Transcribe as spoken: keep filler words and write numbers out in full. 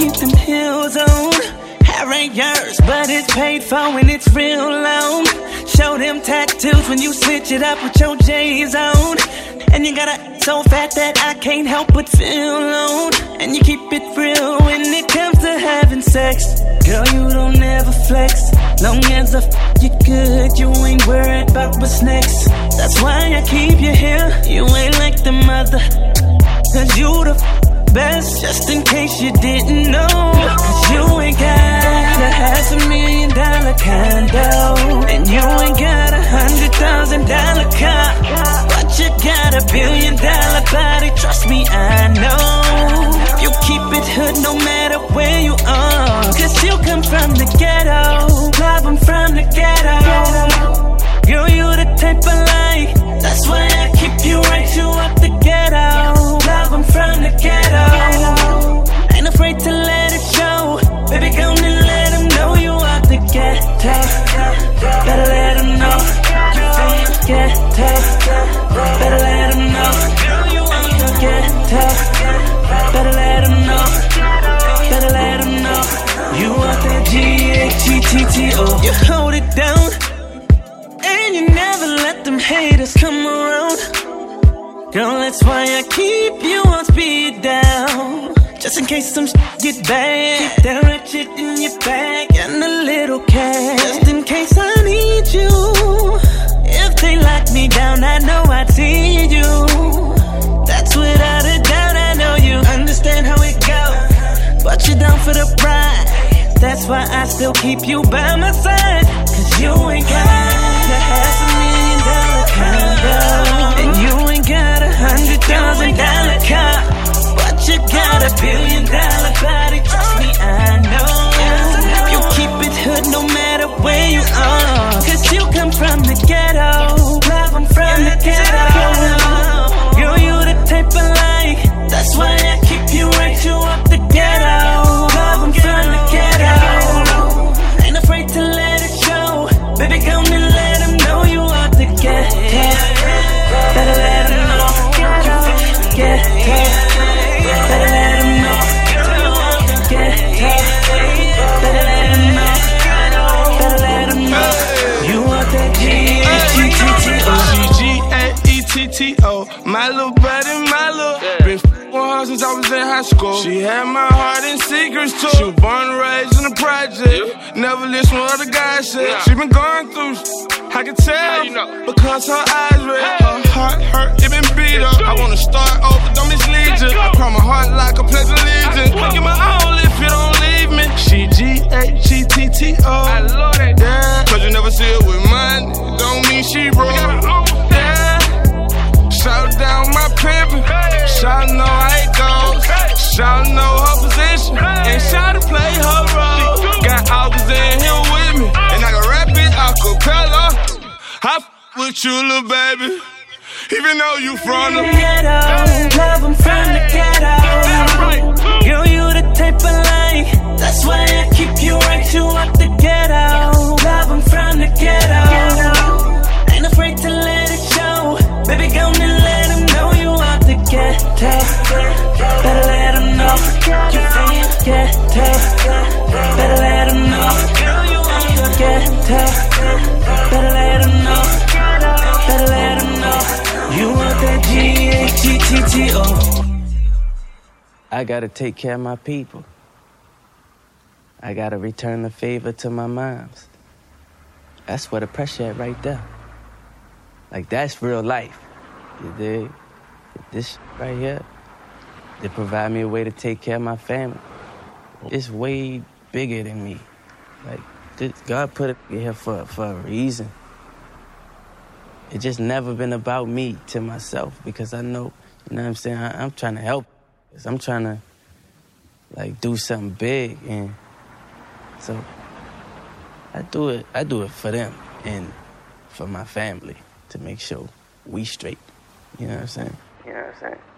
keep them heels on. Hair ain't yours, but it's paid for when it's real long. Show them tattoos when you switch it up with your J's on. And you got a so fat that I can't help but feel alone. And you keep it real when it comes to having sex. Girl, you don't ever flex. Long as I f you good, you ain't worried about what's next. That's why I keep you here. You ain't like the mother, cause you the f best. Just in case you didn't know, cause you ain't got a half a million dollar condo, and you ain't got a hundred thousand dollar car, but you got a billion dollar body. Trust me, I know. You keep it hood no matter where you are, cause you come from the ghetto. Love, I'm from the ghetto. Girl, you the type I like. That's why I keep you right, you up the ghetto. Love, I'm from the ghetto. Ain't afraid to let it show. Baby, come and let them know you out the ghetto. Better let them know you from the ghetto. Better let them know you out the ghetto. Better let them know. Better let them know you out that G H E T T O. You hold it down, and you never let them haters come around. Girl, that's why I keep you on speed down. Just in case some shit get bad, keep that ratchet in your bag and a little cash. Just in case I need you. If they lock me down, I know I'd see you. That's without a doubt, I know you understand how it goes. But you're down for the ride. That's why I still keep you by my side. Cause you ain't got a half a million dollar condo, and you ain't got a hundred thousand dollar car, but you got a billion dollar body. Trust me, I know. You keep it hood no matter where you are, cause you come from the ghetto. Love, I'm from the ghetto. Girl, you the type I like. That's why I keep you right, you up the ghetto. Love, I'm from the ghetto. Ain't afraid to let it show. Baby, come and let them know you out the ghetto. Better let them know you from the ghetto. Better let them know you out the ghetto. Better let them know. Better let them know you out that G H E T T O. G H E T T O. My little buddy, my little been f***ing her since I was in high school. She had my heart in secrets too. She was born and raised in the project. Never listen to what other guys say. She been going through sh- I can tell, you know? Because her eyes red. Her heart hurt, it been beat up. I wanna start over, don't mislead you. I cry my heart like a pledge of allegiance. Give my all if you don't leave me. She G H E T T O. I love that. Yeah, cause you never see her with money, don't mean she broke. Yeah, shout down my pimpin'. Shout know how it goes. Shout know her position, and shout to play her role. Got August in here with me, and I can rap it a cappella. I f with you, little baby, even though you from the ghetto. Love, I'm from the ghetto. Girl, you the type I like. That's why I keep you right, you up the ghetto. Love, I'm from the ghetto. Ain't afraid to let it show. Baby, go and let them know you out the ghetto. Better let them know you from the ghetto. Better let them know you out the ghetto. Better let them know. Better let them know you out that G H E T T O. I gotta take care of my people. I gotta return the favor to my moms. That's where the pressure at right there. Like, that's real life. You dig? This right here, they provide me a way to take care of my family. It's way bigger than me. Like, this, God put it here for, for a reason. It's just never been about me to myself, because I know, you know what I'm saying, I, I'm trying to help. I'm trying to, like, do something big, and so I do it, I do it for them and for my family, to make sure we straight. You know what I'm saying? You know what I'm saying?